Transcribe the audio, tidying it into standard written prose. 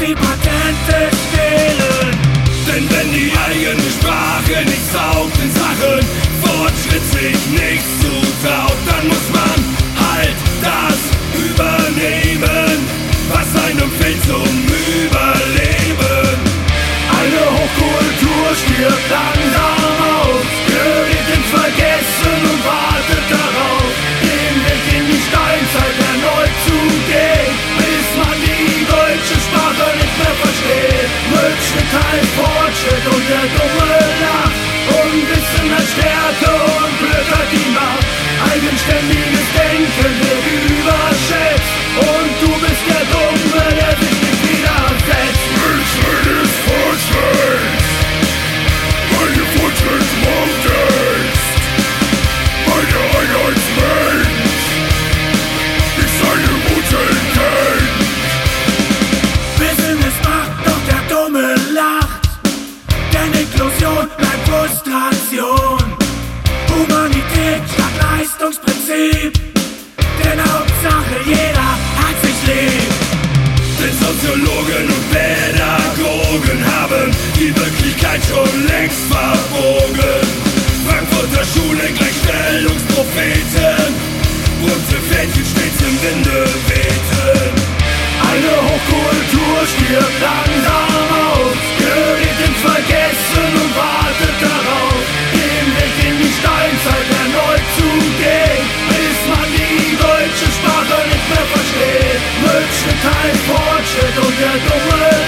die Patente stehlen. Denn wenn die eigene Sprache nicht saugt in Sachen Fortschritt sich nicht zutraut, dann muss man halt das übernehmen, was einem fehlt zum Überleben. Eine Hochkultur stirbt langsam aus, gerät ins Vergessen und wartet darauf, den Weg in die Steinzeit erneut zu gehen, bis man die deutsche Sprache nicht mehr versteht. Rückschritt heißt Fortschritt und der Dumme lacht, Unwissen als Stärke und Glück hat die Macht. Eigenständiges Denken wird überschätzt und du bist der Dumme, der sich nicht widersetzt. Rückschritt ist Fortschritt, weil ihr Fortschritt morgen ist, weil der Einheitsmensch nicht seine Wurzeln kennt. Wissen ist Macht, doch der Dumme lacht, denn Inklusion bleibt Frustration. Humanität statt Leistungsprinzip, denn Hauptsache jeder hat sich lieb. Denn Soziologen und Pädagogen haben die Wirklichkeit schon längst verbogen. Frankfurter Schule Gleichstellungspropheten, bunte Fähnchen stets im Winde wehten. Eine Hochkultur stirbt langsam aus, gerät ins Vergessen und wartet darauf, den Weg in die Steinzeit erneut zu gehen, bis man die deutsche Sprache nicht mehr versteht. Rückschritt heißt Fortschritt und der Dumme